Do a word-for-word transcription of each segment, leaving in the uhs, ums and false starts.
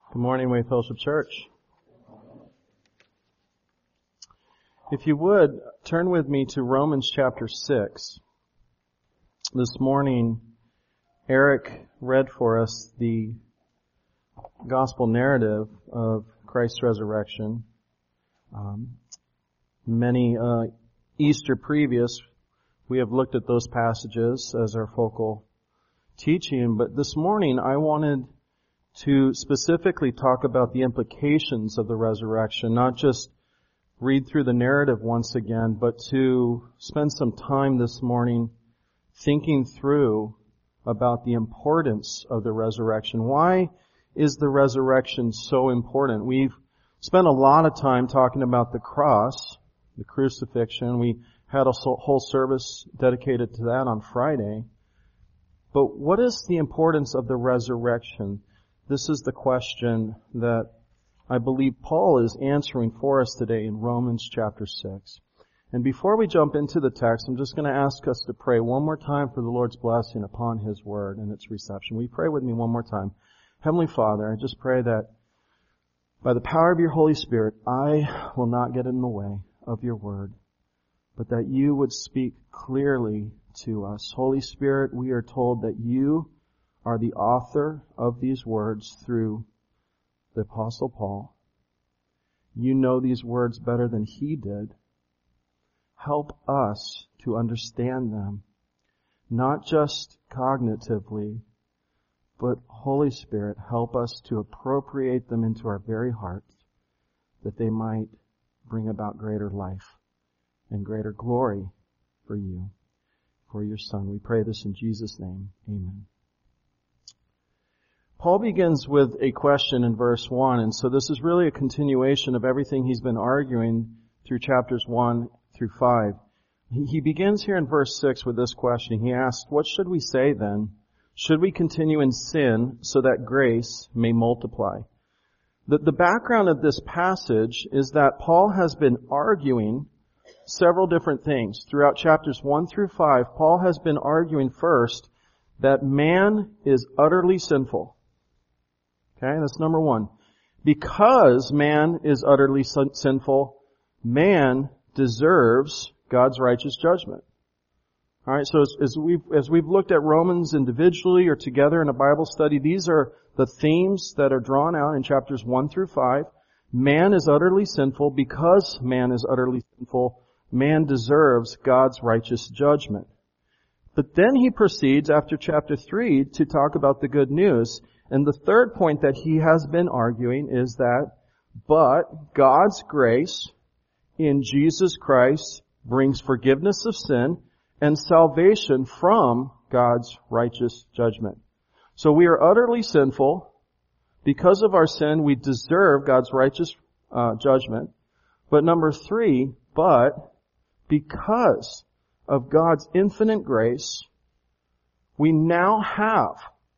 Good morning, Way Fellowship Church. If you would, turn with me to Romans chapter six. This morning, Eric read for us the gospel narrative of Christ's resurrection. Um, many uh, Easter previous, we have looked at those passages as our focal teaching, but this morning I wanted to specifically talk about the implications of the resurrection, not just read through the narrative once again, but to spend some time this morning thinking through about the importance of the resurrection. Why is the resurrection so important? We've spent a lot of time talking about the cross, the crucifixion. We had a whole service dedicated to that on Friday. But what is the importance of the resurrection? This is the question that I believe Paul is answering for us today in Romans chapter six. And before we jump into the text, I'm just going to ask us to pray one more time for the Lord's blessing upon His Word and its reception. Will you pray with me one more time? Heavenly Father, I just pray that by the power of your Holy Spirit, I will not get in the way of your Word, but that you would speak clearly to us. Holy Spirit, we are told that you are the author of these words through the Apostle Paul. You know these words better than he did. Help us to understand them, not just cognitively, but Holy Spirit, help us to appropriate them into our very hearts, that they might bring about greater life and greater glory for you, for your Son. We pray this in Jesus' name. Amen. Paul begins with a question in verse one, and so this is really a continuation of everything he's been arguing through chapters one through five. He begins here in verse six with this question. He asks, "What should we say then? Should we continue in sin so that grace may multiply?" The, the background of this passage is that Paul has been arguing several different things. Throughout chapters one through five, Paul has been arguing first that man is utterly sinful. Okay, that's number one. Because man is utterly sin- sinful, man deserves God's righteous judgment. Alright, so as, as we've, as we've looked at Romans individually or together in a Bible study, these are the themes that are drawn out in chapters one through five. Man is utterly sinful. Because man is utterly sinful, man deserves God's righteous judgment. But then he proceeds after chapter three to talk about the good news. And the third point that he has been arguing is that, but God's grace in Jesus Christ brings forgiveness of sin and salvation from God's righteous judgment. So we are utterly sinful. Because of our sin, we deserve God's righteous uh, judgment. But number three, but because of God's infinite grace, we now have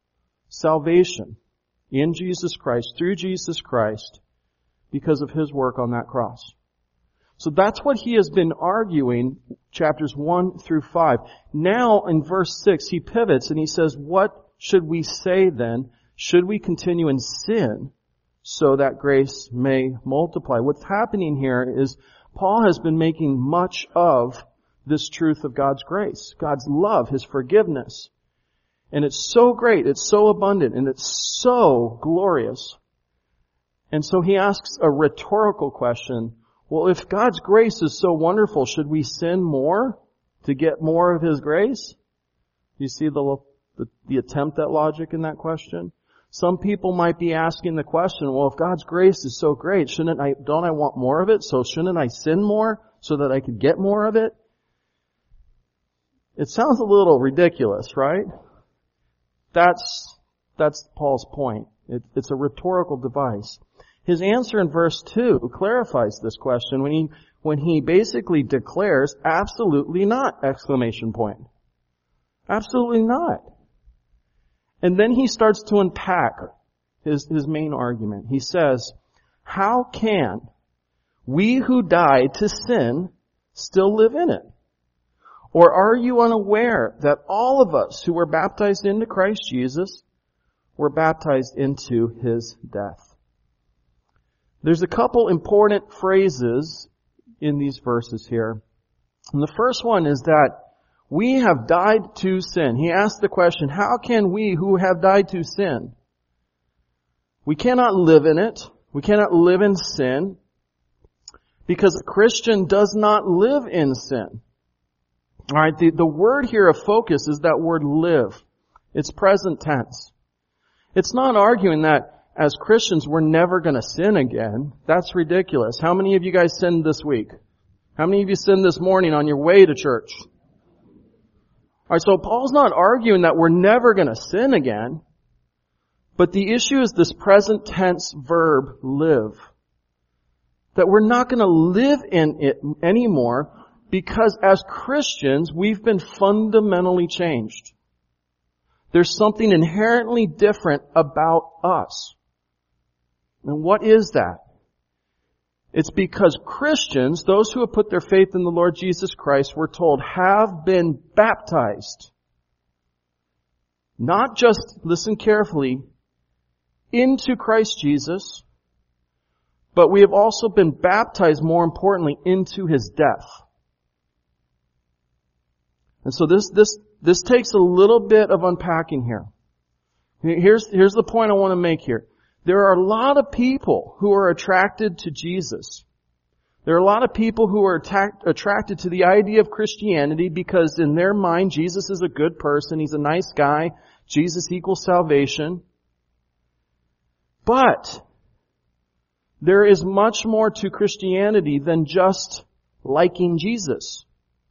salvation in Jesus Christ, through Jesus Christ, because of His work on that cross. So that's what he has been arguing, chapters one through five. Now, in verse six, he pivots and he says, what should we say then? Should we continue in sin so that grace may multiply? What's happening here is Paul has been making much of this truth of God's grace, God's love, His forgiveness. And it's so great, it's so abundant, and it's so glorious. And so he asks a rhetorical question. Well, if God's grace is so wonderful, should we sin more to get more of His grace? You see the, the, the attempt at logic in that question? Some people might be asking the question, well, if God's grace is so great, shouldn't I, don't I want more of it? So shouldn't I sin more so that I could get more of it? It sounds a little ridiculous, right? That's, that's Paul's point. It, it's a rhetorical device. His answer in verse two clarifies this question when he, when he basically declares, absolutely not, exclamation point. Absolutely not. And then he starts to unpack his, his main argument. He says, how can we who died to sin still live in it? Or are you unaware that all of us who were baptized into Christ Jesus were baptized into His death? There's a couple important phrases in these verses here. And the first one is that we have died to sin. He asked the question, how can we who have died to sin? We cannot live in it. We cannot live in sin because a Christian does not live in sin. Alright, the, the word here of focus is that word live. It's present tense. It's not arguing that as Christians we're never going to sin again. That's ridiculous. How many of you guys sinned this week? How many of you sinned this morning on your way to church? Alright, so Paul's not arguing that we're never going to sin again. But the issue is this present tense verb, live. That we're not going to live in it anymore because as Christians, we've been fundamentally changed. There's something inherently different about us. And what is that? It's because Christians, those who have put their faith in the Lord Jesus Christ, we're told, have been baptized. Not just, listen carefully, into Christ Jesus, but we have also been baptized, more importantly, into His death. And so this, this, this takes a little bit of unpacking here. Here's, here's the point I want to make here. There are a lot of people who are attracted to Jesus. There are a lot of people who are attacked, attracted to the idea of Christianity because in their mind, Jesus is a good person. He's a nice guy. Jesus equals salvation. But there is much more to Christianity than just liking Jesus.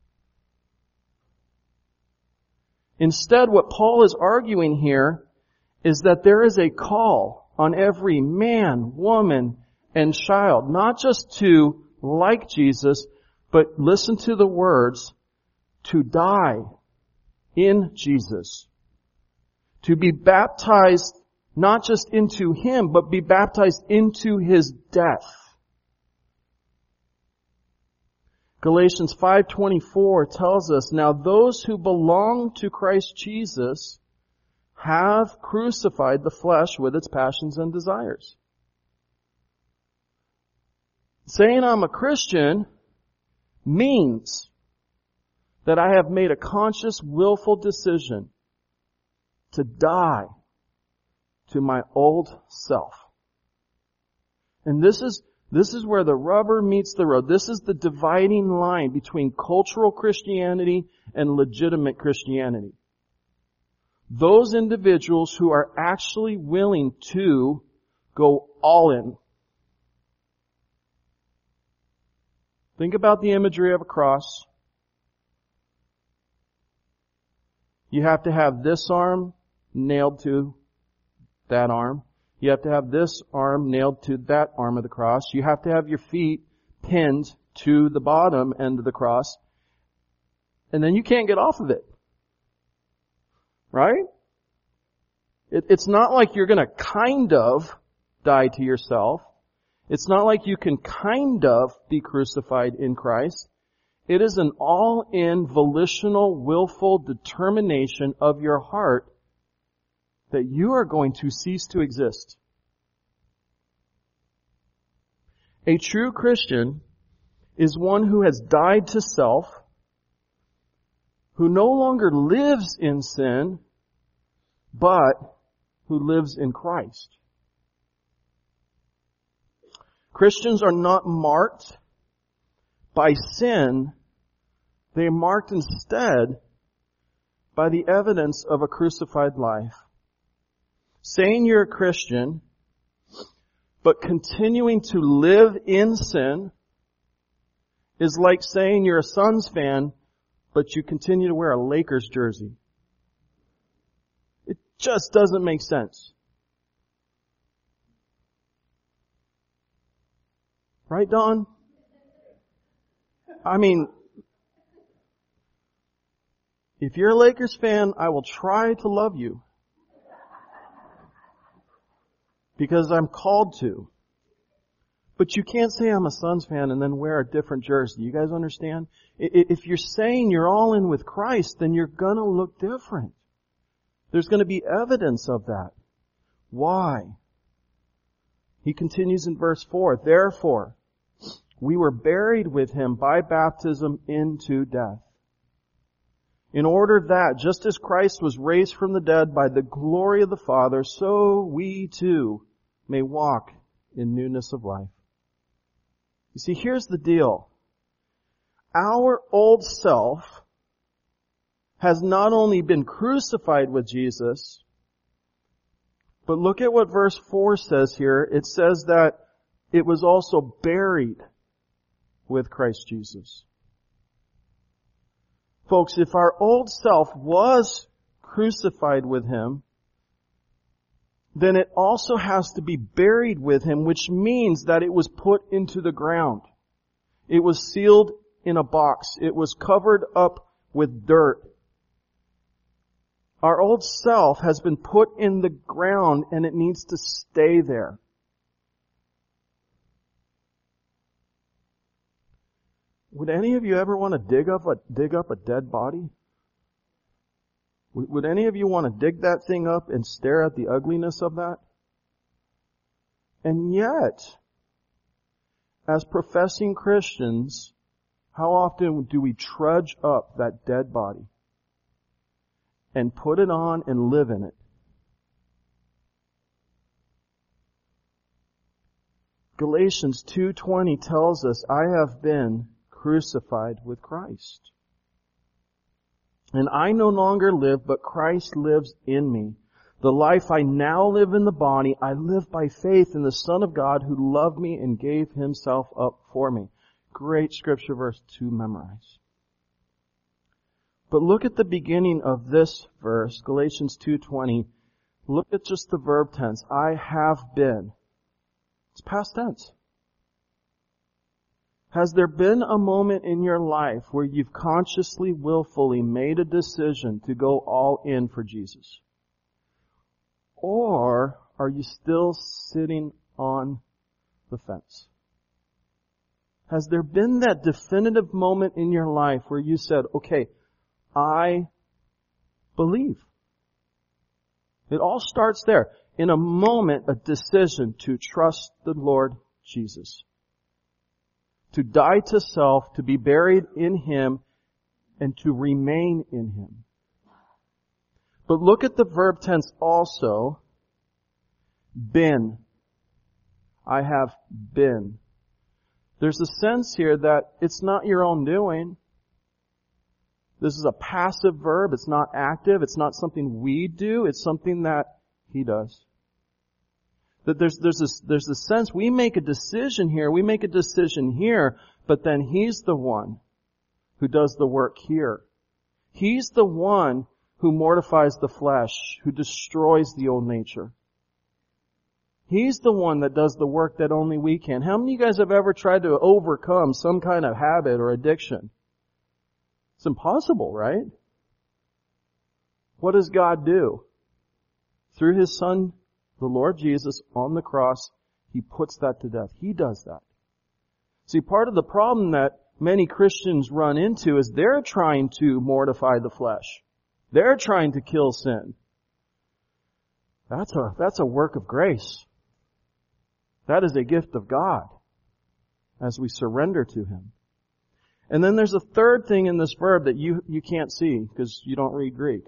Instead, what Paul is arguing here is that there is a call on every man, woman, and child, not just to like Jesus, but listen to the words, to die in Jesus. To be baptized not just into Him, but be baptized into His death. Galatians five twenty-four tells us, now those who belong to Christ Jesus have crucified the flesh with its passions and desires. Saying I'm a Christian means that I have made a conscious, willful decision to die to my old self. And this is, this is where the rubber meets the road. This is the dividing line between cultural Christianity and legitimate Christianity. Those individuals who are actually willing to go all in. Think about the imagery of a cross. You have to have this arm nailed to that arm. You have to have this arm nailed to that arm of the cross. You have to have your feet pinned to the bottom end of the cross. And then you can't get off of it. Right? It, it's not like you're going to kind of die to yourself. It's not like you can kind of be crucified in Christ. It is an all-in, volitional, willful determination of your heart that you are going to cease to exist. A true Christian is one who has died to self, who no longer lives in sin, but who lives in Christ. Christians are not marked by sin. They are marked instead by the evidence of a crucified life. Saying you're a Christian, but continuing to live in sin is like saying you're a Suns fan, but you continue to wear a Lakers jersey. It just doesn't make sense. Right, Don? I mean, if you're a Lakers fan, I will try to love you. Because I'm called to. But you can't say I'm a Suns fan and then wear a different jersey. You guys understand? If you're saying you're all in with Christ, then you're gonna look different. There's gonna be evidence of that. Why? He continues in verse four, therefore, we were buried with him by baptism into death, in order that, just as Christ was raised from the dead by the glory of the Father, so we too may walk in newness of life. You see, here's the deal. Our old self has not only been crucified with Jesus, but look at what verse four says here. It says that it was also buried with Christ Jesus. Folks, if our old self was crucified with him, then it also has to be buried with him, which means that it was put into the ground. It was sealed in a box. It was covered up with dirt. Our old self has been put in the ground and it needs to stay there. Would any of you ever want to dig up a, dig up a dead body? Would, would any of you want to dig that thing up and stare at the ugliness of that? And yet, as professing Christians, how often do we trudge up that dead body and put it on and live in it? Galatians two twenty tells us, I have been crucified with Christ. And I no longer live, but Christ lives in me. The life I now live in the body, I live by faith in the Son of God who loved me and gave himself up for me. Great scripture verse to memorize. But look at the beginning of this verse, Galatians two twenty. Look at just the verb tense. I have been. It's past tense. Has there been a moment in your life where you've consciously, willfully made a decision to go all in for Jesus? Or are you still sitting on the fence? Has there been that definitive moment in your life where you said, okay, I believe? It all starts there. In a moment, a decision to trust the Lord Jesus. To die to self, to be buried in him, and to remain in him. But look at the verb tense also. Been. I have been. There's a sense here that it's not your own doing. This is a passive verb. It's not active. It's not something we do. It's something that he does. That there's, there's this, there's a sense we make a decision here, we make a decision here, but then he's the one who does the work here. He's the one who mortifies the flesh, who destroys the old nature. He's the one that does the work that only we can. How many of you guys have ever tried to overcome some kind of habit or addiction? It's impossible, right? What does God do? Through his Son, the Lord Jesus, on the cross, he puts that to death. He does that. See, part of the problem that many Christians run into is they're trying to mortify the flesh. They're trying to kill sin. That's a, that's a work of grace. That is a gift of God as we surrender to him. And then there's a third thing in this verb that you, you can't see because you don't read Greek.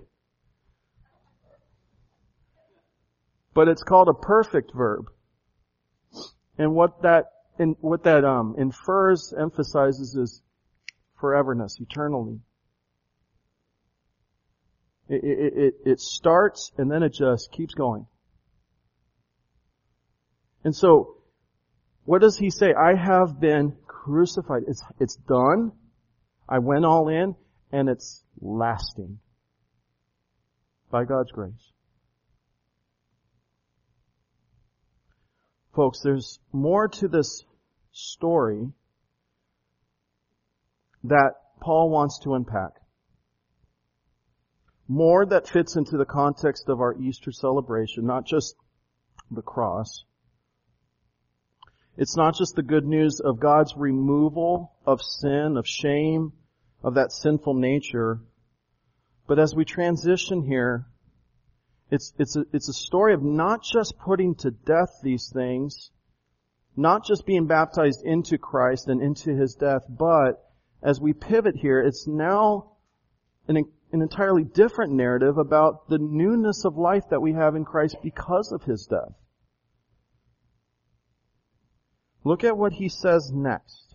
But it's called a perfect verb. And what that, and what that, um, infers, emphasizes is foreverness, eternally. It, it, it, it starts and then it just keeps going. And so, what does he say? I have been crucified. It's, it's done. I went all in and it's lasting. By God's grace. Folks, there's more to this story that Paul wants to unpack. More that fits into the context of our Easter celebration, not just the cross. It's not just the good news of God's removal of sin, of shame, of that sinful nature, but as we transition here, It's, it's a, it's a story of not just putting to death these things, not just being baptized into Christ and into His death, but as we pivot here, it's now an, an entirely different narrative about the newness of life that we have in Christ because of His death. Look at what he says next.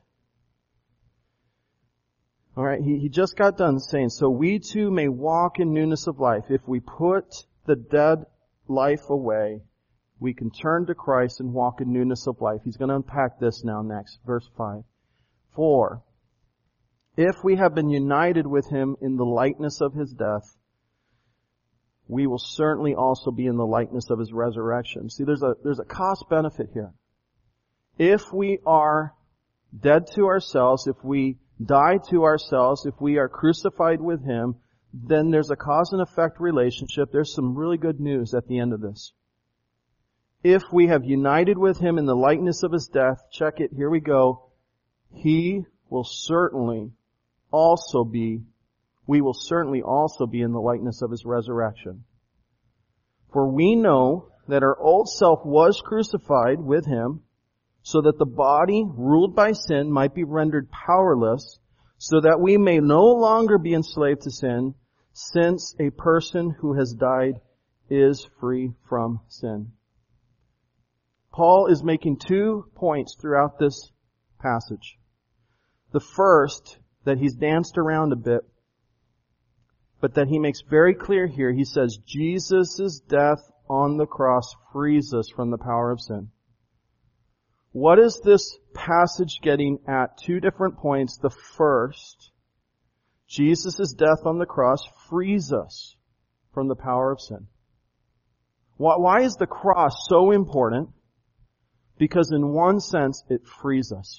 Alright, he, he just got done saying, so we too may walk in newness of life. If we put the dead life away, we can turn to Christ and walk in newness of life. He's going to unpack this now next. Verse five. For, if we have been united with Him in the likeness of His death, we will certainly also be in the likeness of His resurrection. See, there's a, there's a cost benefit here. If we are dead to ourselves, if we die to ourselves, if we are crucified with Him, then there's a cause and effect relationship. There's some really good news at the end of this. If we have united with Him in the likeness of His death, check it, here we go, He will certainly also be, we will certainly also be in the likeness of His resurrection. For we know that our old self was crucified with Him, so that the body ruled by sin might be rendered powerless, so that we may no longer be enslaved to sin, since a person who has died is free from sin. Paul is making two points throughout this passage. The first, that he's danced around a bit, but that he makes very clear here. He says, Jesus' death on the cross frees us from the power of sin. What is this passage getting at? Two different points. The first, Jesus' death on the cross frees us from the power of sin. Why is the cross so important? Because in one sense, it frees us.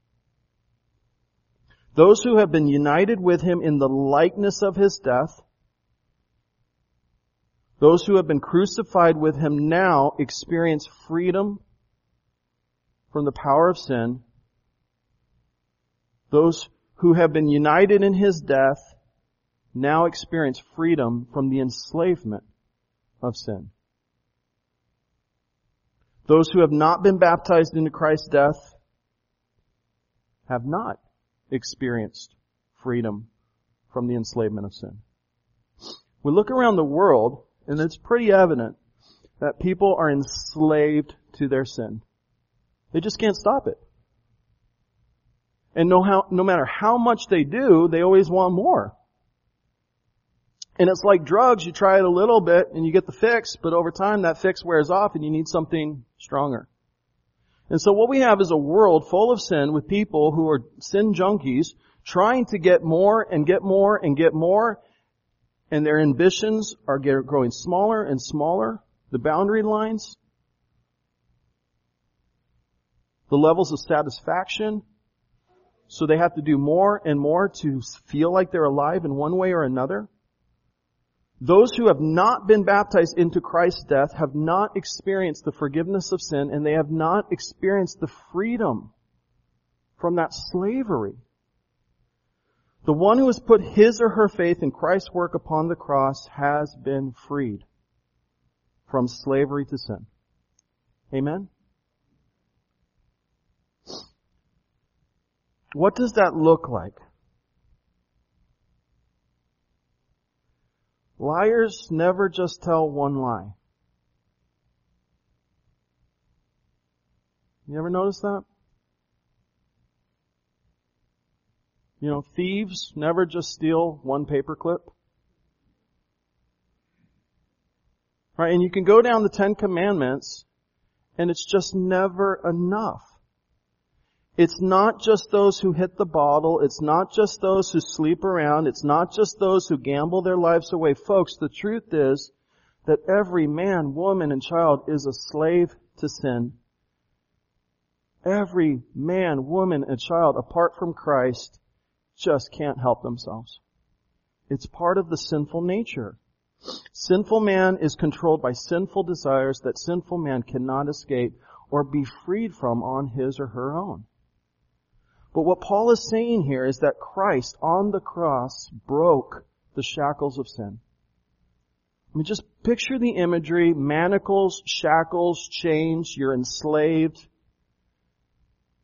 Those who have been united with Him in the likeness of His death, those who have been crucified with Him now experience freedom from the power of sin. Those who have been united in His death now experience freedom from the enslavement of sin. Those who have not been baptized into Christ's death have not experienced freedom from the enslavement of sin. We look around the world, and it's pretty evident that people are enslaved to their sin. They just can't stop it. And no, how, no matter how much they do, they always want more. And it's like drugs. You try it a little bit and you get the fix, but over time that fix wears off and you need something stronger. And so what we have is a world full of sin with people who are sin junkies trying to get more and get more and get more, and their ambitions are get, growing smaller and smaller. The boundary lines, the levels of satisfaction, so they have to do more and more to feel like they're alive in one way or another. Those who have not been baptized into Christ's death have not experienced the forgiveness of sin, and they have not experienced the freedom from that slavery. The one who has put his or her faith in Christ's work upon the cross has been freed from slavery to sin. Amen? What does that look like? Liars never just tell one lie. You ever notice that? You know, thieves never just steal one paperclip. Right? And you can go down the Ten Commandments, and it's just never enough. It's not just those who hit the bottle. It's not just those who sleep around. It's not just those who gamble their lives away. Folks, the truth is that every man, woman, and child is a slave to sin. Every man, woman, and child, apart from Christ, just can't help themselves. It's part of the sinful nature. Sinful man is controlled by sinful desires that sinful man cannot escape or be freed from on his or her own. But what Paul is saying here is that Christ on the cross broke the shackles of sin. I mean, just picture the imagery: manacles, shackles, chains, you're enslaved.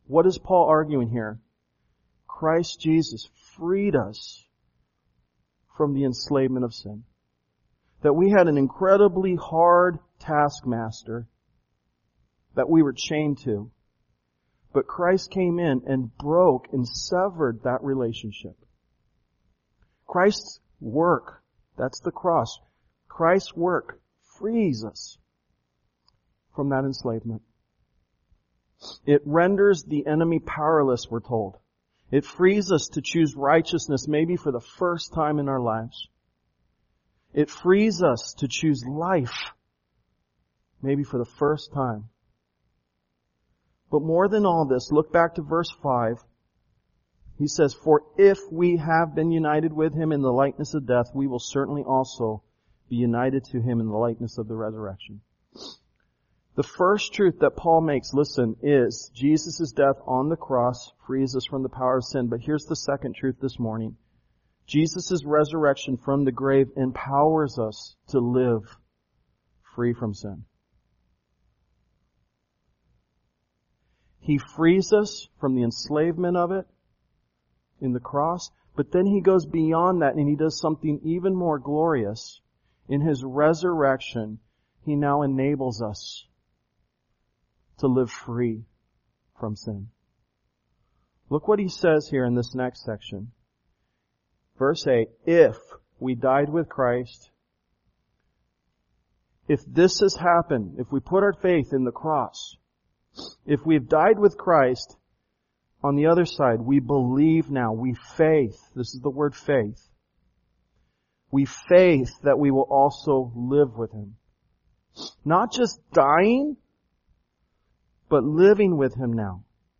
What is Paul arguing here? Christ Jesus freed us from the enslavement of sin. That we had an incredibly hard taskmaster that we were chained to. But Christ came in and broke and severed that relationship. Christ's work, that's the cross. Christ's work frees us from that enslavement. It renders the enemy powerless, we're told. It frees us to choose righteousness maybe for the first time in our lives. It frees us to choose life maybe for the first time. But more than all this, look back to verse five. He says, "For if we have been united with Him in the likeness of death, we will certainly also be united to Him in the likeness of the resurrection." The first truth that Paul makes, listen, is Jesus' death on the cross frees us from the power of sin. But here's the second truth this morning. Jesus' resurrection from the grave empowers us to live free from sin. He frees us from the enslavement of it in the cross, but then He goes beyond that and He does something even more glorious. In His resurrection, He now enables us to live free from sin. Look what He says here in this next section. Verse eight, if we died with Christ, if this has happened, if we put our faith in the cross, if we've died with Christ, on the other side, we believe now, we faith, this is the word faith, we faith that we will also live with Him. Not just dying, but living with Him now.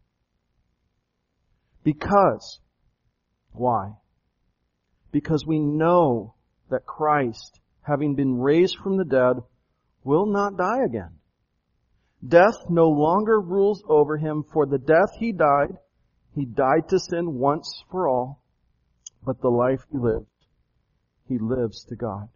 Because, why? Because we know that Christ, having been raised from the dead, will not die again. Death no longer rules over Him. For the death He died, He died to sin once for all, but the life He lived, He lives to God.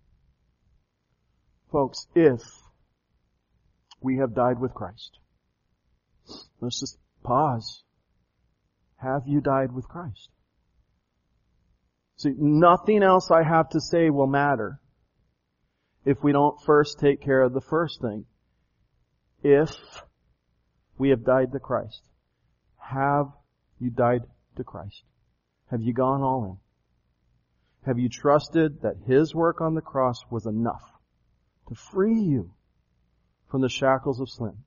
Folks, if we have died with Christ, let's just pause. Have you died with Christ? See, nothing else I have to say will matter if we don't first take care of the first thing. If we have died to Christ, have you died to Christ? Have you gone all in? Have you trusted that His work on the cross was enough to free you from the shackles of sin?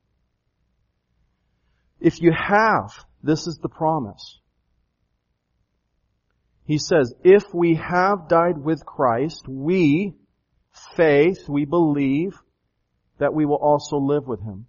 If you have, this is the promise. He says, if we have died with Christ, we, faith, we believe that we will also live with Him.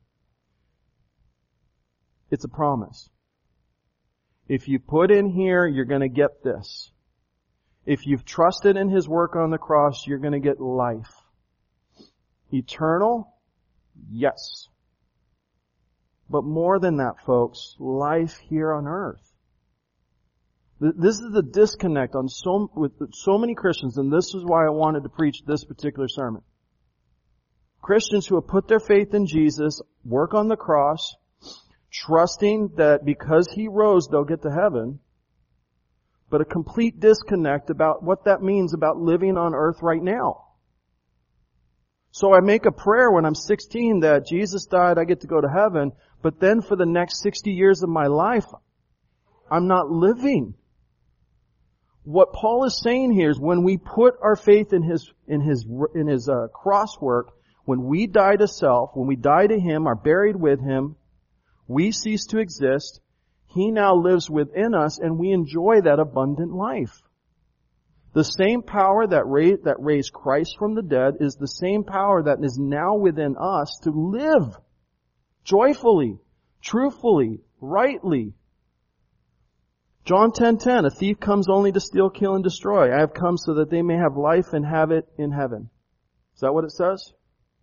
It's a promise. If you put in here, you're going to get this. If you've trusted in His work on the cross, you're going to get life. Eternal? Yes. But more than that, folks, life here on earth. This is the disconnect on so, with so many Christians, and this is why I wanted to preach this particular sermon. Christians who have put their faith in Jesus, work on the cross, trusting that because He rose, they'll get to heaven, but a complete disconnect about what that means about living on earth right now. So I make a prayer when I'm sixteen that Jesus died, I get to go to heaven, but then for the next sixty years of my life, I'm not living. What Paul is saying here is when we put our faith in His, in His, in His uh, cross work, when we die to self, when we die to Him, are buried with Him, we cease to exist. He now lives within us and we enjoy that abundant life. The same power that raised, that raised Christ from the dead is the same power that is now within us to live joyfully, truthfully, rightly. John ten ten, a thief comes only to steal, kill, and destroy. I have come so that they may have life and have it in heaven. Is that what it says?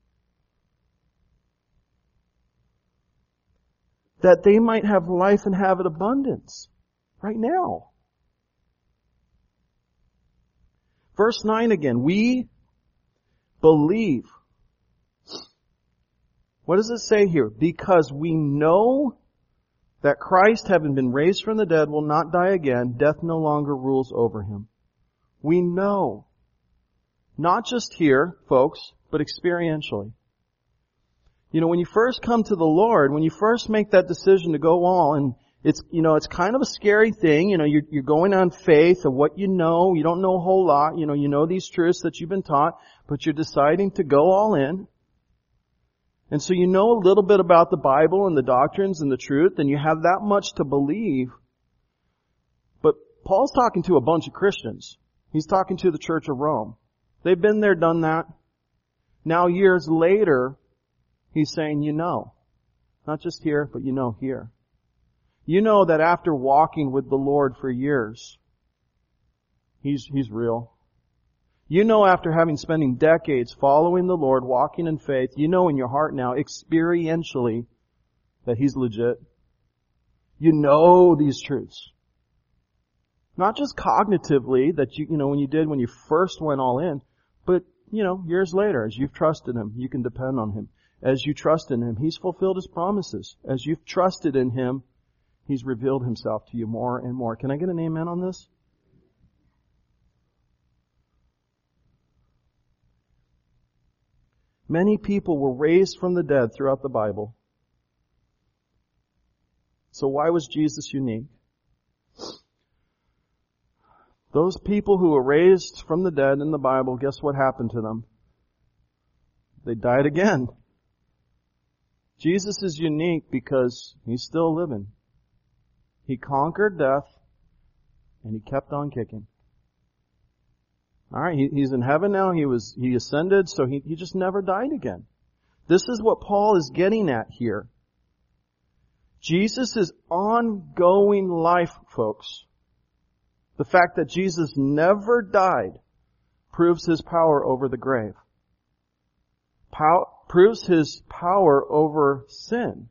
That they might have life and have it abundance. Right now. Verse nine again. We believe. What does it say here? Because we know that Christ, having been raised from the dead, will not die again. Death no longer rules over him. We know, not just here, folks, but experientially. You know, when you first come to the Lord, when you first make that decision to go all, and it's, you know, it's kind of a scary thing. You know, you're, you're going on faith of what you know. You don't know a whole lot. You know, you know these truths that you've been taught, but you're deciding to go all in. And so you know a little bit about the Bible and the doctrines and the truth, and you have that much to believe. But Paul's talking to a bunch of Christians. He's talking to the Church of Rome. They've been there, done that. Now years later, he's saying, you know, not just here, but you know here. You know that after walking with the Lord for years, He's, He's real. You know after having spending decades following the Lord, walking in faith, you know in your heart now, experientially, that He's legit. You know these truths. Not just cognitively, that you, you know, when you did when you first went all in, but, you know, years later, as you've trusted Him, you can depend on Him. As you trust in Him, He's fulfilled His promises. As you've trusted in Him, He's revealed Himself to you more and more. Can I get an amen on this? Many people were raised from the dead throughout the Bible. So why was Jesus unique? Those people who were raised from the dead in the Bible, guess what happened to them? They died again. Jesus is unique because He's still living. He conquered death, and He kept on kicking. Alright, he, He's in heaven now, He was, He ascended, so he, he just never died again. This is what Paul is getting at here. Jesus' ongoing life, folks. The fact that Jesus never died proves His power over the grave. Pow- proves His power over sin.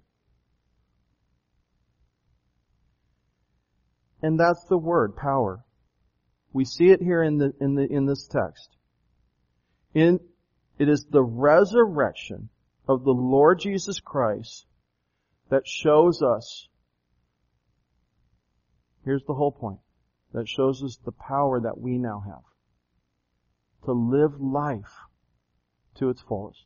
And that's the word, power. We see it here in the, in the, in this text. In, it is the resurrection of the Lord Jesus Christ that shows us, here's the whole point, that shows us the power that we now have to live life to its fullest.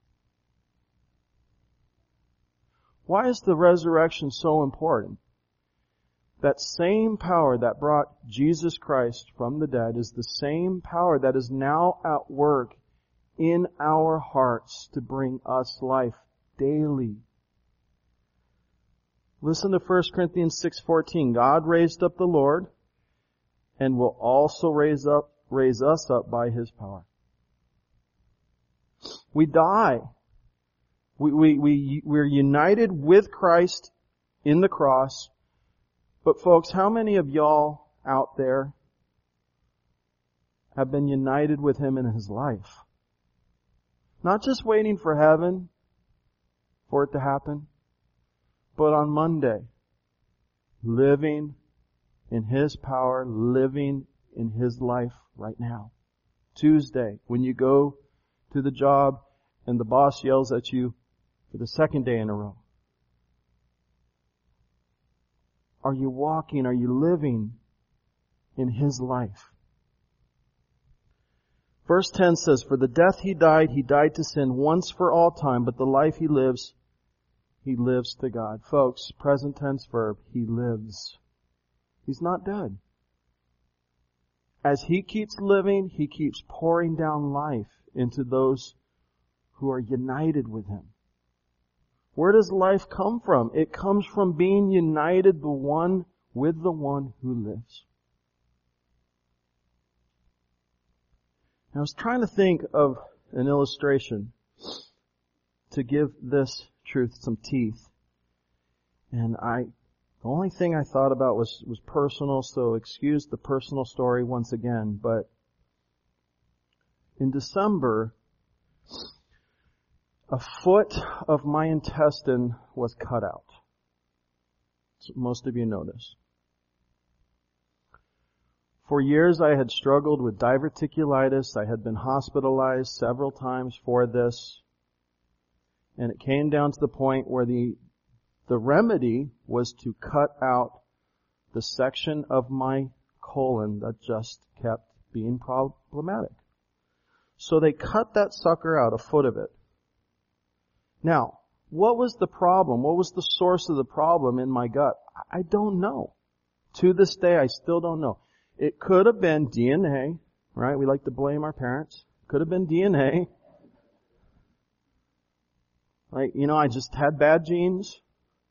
Why is the resurrection so important? That same power that brought Jesus Christ from the dead is the same power that is now at work in our hearts to bring us life daily. Listen to First Corinthians six fourteen. God raised up the Lord and will also raise up, raise us up by His power. We die. We, we, we, we're united with Christ in the cross. But folks, how many of y'all out there have been united with Him in His life? Not just waiting for heaven for it to happen, but on Monday, living in His power, living in His life right now. Tuesday, when you go to the job and the boss yells at you for the second day in a row. Are you walking, are you living in His life? Verse ten says, for the death He died, He died to sin once for all time, but the life He lives, He lives to God. Folks, present tense verb, He lives. He's not dead. As He keeps living, He keeps pouring down life into those who are united with Him. Where does life come from? It comes from being united the one with the one who lives. I was trying to think of an illustration to give this truth some teeth. And I, the only thing I thought about was, was personal, so excuse the personal story once again. But in December, a foot of my intestine was cut out. So most of you know this. For years I had struggled with diverticulitis. I had been hospitalized several times for this. And it came down to the point where the The remedy was to cut out the section of my colon that just kept being problematic. So they cut that sucker out, a foot of it. Now, what was the problem? What was the source of the problem in my gut? I don't know. To this day, I still don't know. It could have been D N A, right? We like to blame our parents. Could have been D N A. Like, you know, I just had bad genes.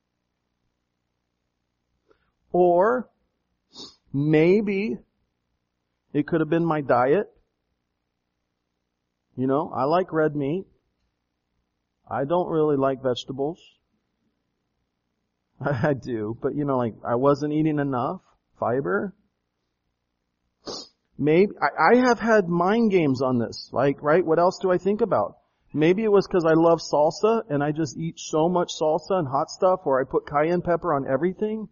Or maybe it could have been my diet. You know, I like red meat. I don't really like vegetables. I do, but you know, like I wasn't eating enough fiber. Maybe, I, I have had mind games on this. Like, right, what else do I think about? Maybe it was because I love salsa and I just eat so much salsa and hot stuff, or I put cayenne pepper on everything.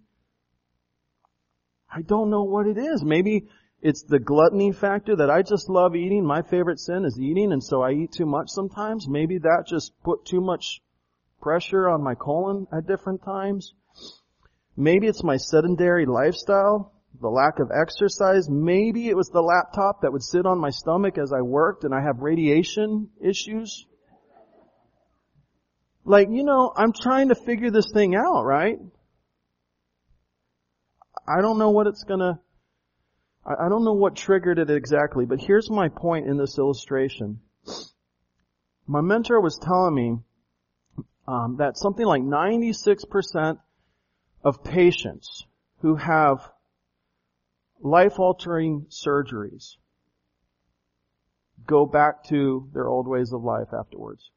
I don't know what it is. Maybe it's the gluttony factor that I just love eating. My favorite sin is eating, and so I eat too much sometimes. Maybe that just put too much pressure on my colon at different times. Maybe it's my sedentary lifestyle, the lack of exercise. Maybe it was the laptop that would sit on my stomach as I worked and I have radiation issues. Like, you know, I'm trying to figure this thing out, right? I don't know what it's gonna, I don't know what triggered it exactly, but here's my point in this illustration. My mentor was telling me um, that something like ninety-six percent of patients who have life-altering surgeries go back to their old ways of life afterwards.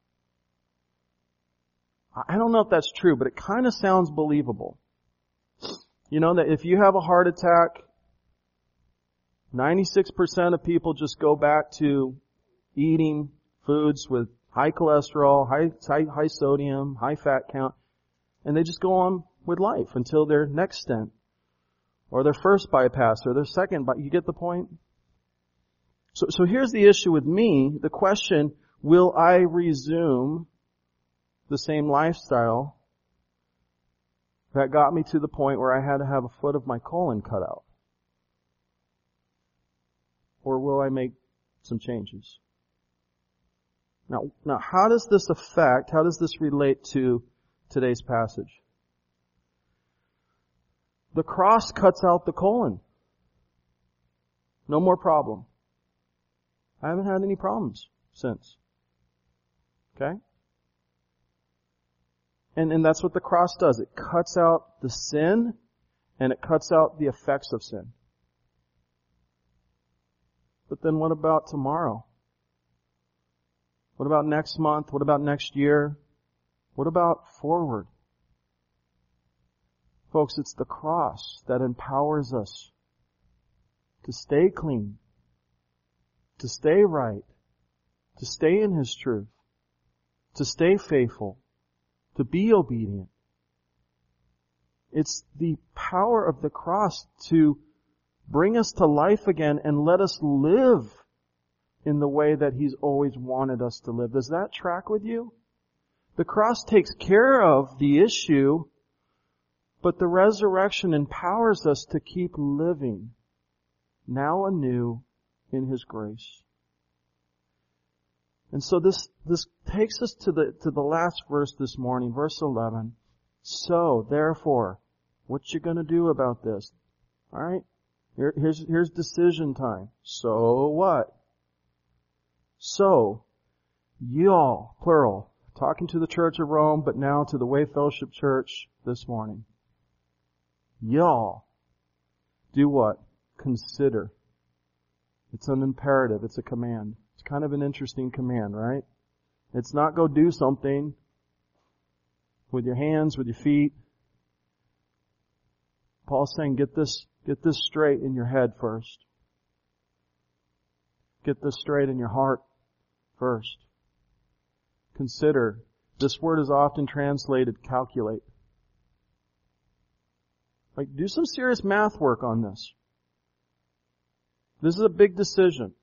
I don't know if that's true, but it kind of sounds believable. You know, that if you have a heart attack, ninety-six percent of people just go back to eating foods with high cholesterol, high, high, high sodium, high fat count, and they just go on with life until their next stent, or their first bypass, or their second bypass. You get the point? So, so here's the issue with me. The question, will I resume the same lifestyle that got me to the point where I had to have a foot of my colon cut out? Or will I make some changes? Now, now, how does this affect, how does this relate to today's passage? The cross cuts out the colon. No more problem. I haven't had any problems since. Okay? And, and that's what the cross does. It cuts out the sin, and it cuts out the effects of sin. But then what about tomorrow? What about next month? What about next year? What about forward? Folks, it's the cross that empowers us to stay clean, to stay right, to stay in His truth, to stay faithful, to be obedient. It's the power of the cross to bring us to life again and let us live in the way that He's always wanted us to live. Does that track with you? The cross takes care of the issue, but the resurrection empowers us to keep living now anew in His grace. And so this, this takes us to the, to the last verse this morning, verse eleven. So, therefore, what you gonna do about this? Alright? Here, here's, here's decision time. So what? So, y'all, plural, talking to the Church of Rome, but now to the Way Fellowship Church this morning. Y'all, do what? Consider. It's an imperative. It's a command. It's kind of an interesting command, right? It's not go do something with your hands, with your feet. Paul's saying, get this, get this straight in your head first. Get this straight in your heart first. Consider. This word is often translated calculate. Like, do some serious math work on this. This is a big decision.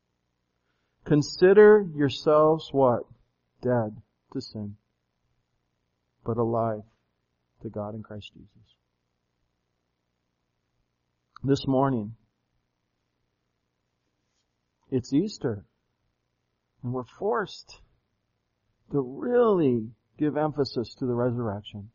Consider yourselves what? Dead to sin. but alive to God in Christ Jesus. This morning, it's Easter, and we're forced to really give emphasis to the resurrection.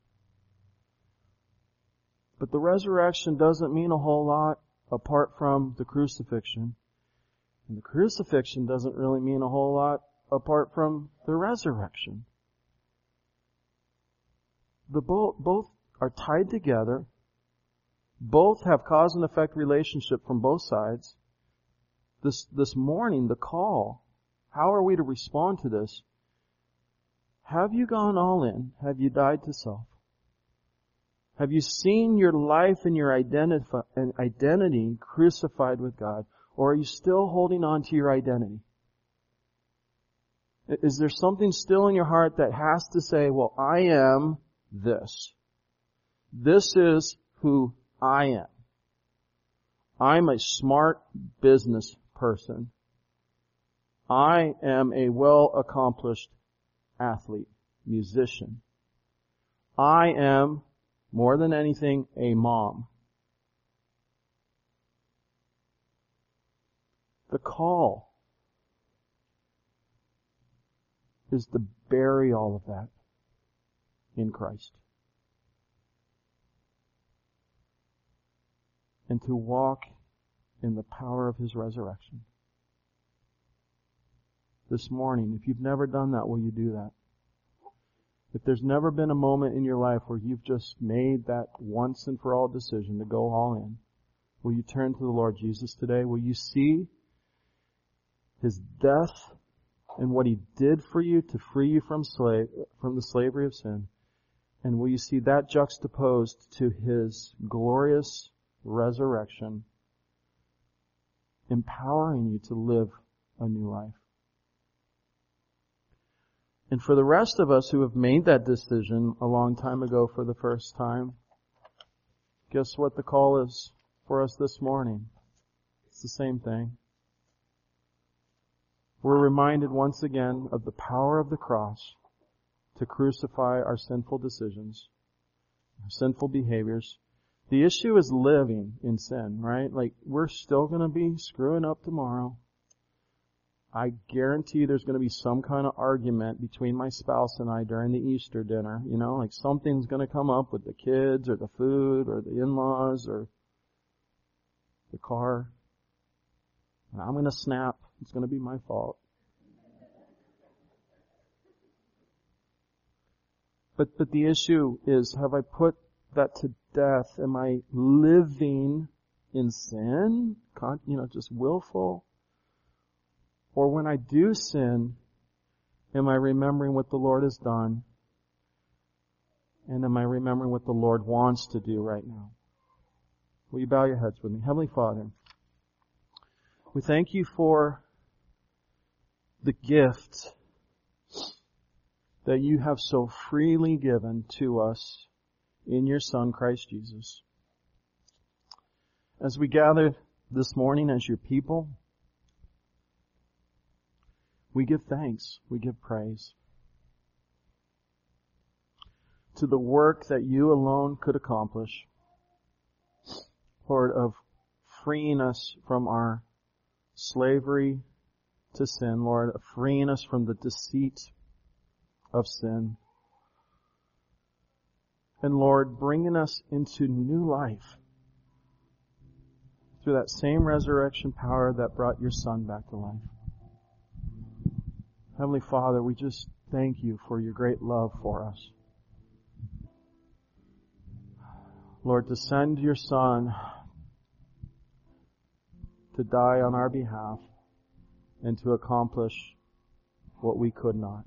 But the resurrection doesn't mean a whole lot apart from the crucifixion. And the crucifixion doesn't really mean a whole lot apart from the resurrection. The both, both are tied together. Both have cause and effect relationship from both sides. This, this morning, the call, how are we to respond to this? Have you gone all in? Have you died to self? Have you seen your life and your identif- and identity crucified with God? Or are you still holding on to your identity? Is there something still in your heart that has to say, well, I am this. This is who I am. I'm a smart business person. I am a well-accomplished athlete, musician. I am, more than anything, a mom. The call is to bury all of that in Christ. And to walk in the power of His resurrection. This morning, if you've never done that, will you do that? If there's never been a moment in your life where you've just made that once and for all decision to go all in, will you turn to the Lord Jesus today? Will you see His death and what He did for you to free you from slave, from the slavery of sin? And will you see that juxtaposed to His glorious resurrection, empowering you to live a new life? And for the rest of us who have made that decision a long time ago for the first time, guess what the call is for us this morning? It's the same thing. We're reminded once again of the power of the cross to crucify our sinful decisions, our sinful behaviors. The issue is living in sin, right? Like, we're still going to be screwing up tomorrow. I guarantee there's going to be some kind of argument between my spouse and I during the Easter dinner. You know, like something's going to come up with the kids or the food or the in-laws or the car. And I'm going to snap. It's going to be my fault. But, but the issue is, have I put that to death? Am I living in sin? Con- you know, just willful? Or when I do sin, am I remembering what the Lord has done? And am I remembering what the Lord wants to do right now? Will you bow your heads with me? Heavenly Father, we thank You for the gift that You have so freely given to us in Your Son, Christ Jesus. As we gather this morning as Your people, we give thanks, we give praise to the work that You alone could accomplish, Lord, of freeing us from our slavery to sin, Lord, of freeing us from the deceit of sin, and Lord, bringing us into new life through that same resurrection power that brought Your Son back to life. Heavenly Father, we just thank You for Your great love for us. Lord, to send Your Son to die on our behalf and to accomplish what we could not.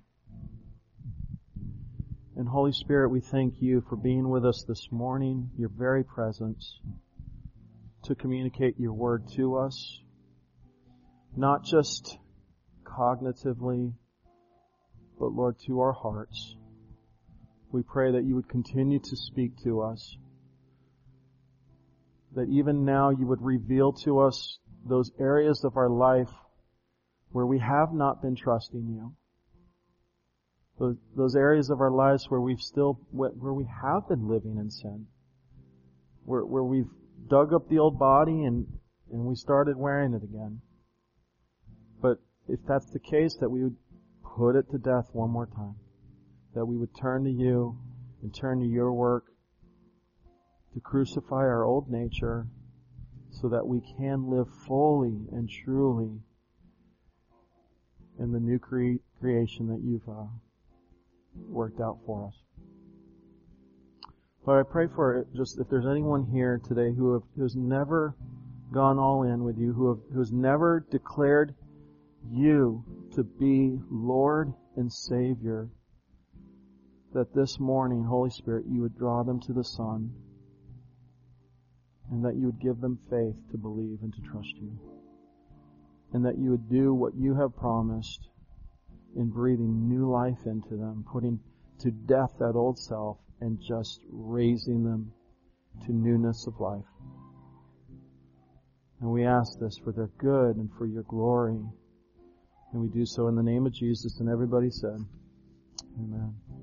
And Holy Spirit, we thank You for being with us this morning, Your very presence, to communicate Your word to us, not just cognitively, but Lord, to our hearts. We pray that You would continue to speak to us, that even now You would reveal to us those areas of our life where we have not been trusting You. Those, those areas of our lives where we've still, where we have been living in sin. Where, where we've dug up the old body and, and we started wearing it again. But if that's the case, that we would put it to death one more time. That we would turn to you and turn to your work to crucify our old nature so that we can live fully and truly in the new cre- creation that you've uh, worked out for us. Lord, I pray for it, just if there's anyone here today who have, who's never gone all in with you, who have, who's never declared you to be Lord and Savior, that this morning, Holy Spirit, you would draw them to the Son, and that you would give them faith to believe and to trust you, and that you would do what you have promised in breathing new life into them, putting to death that old self, and just raising them to newness of life. And we ask this for their good and for your glory. And we do so in the name of Jesus. And everybody said, Amen.